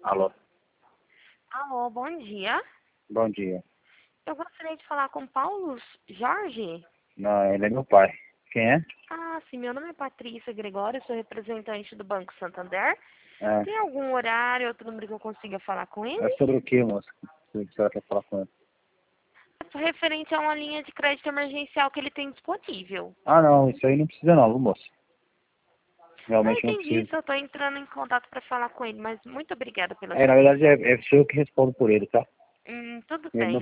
Alô, Alô, bom dia. bom dia. Eu gostaria de falar com Paulo Jorge. Não, ele é meu pai. Quem é? Ah, sim, meu nome é Patrícia Gregório, sou representante do Banco Santander. É, Tem algum horário, outro número que eu consiga falar com é ele? sobre o que, moça? Se a senhora quer falar com ele. Referente a uma linha de crédito emergencial que ele tem disponível. Ah, não, isso aí não precisa não, viu, moça? Não Realmente não entendi, precisa. só estou entrando em contato para falar com ele, mas muito obrigada pela É, sua na verdade, atenção. é sou eu que respondo por ele, tá? Tudo Ele bem. não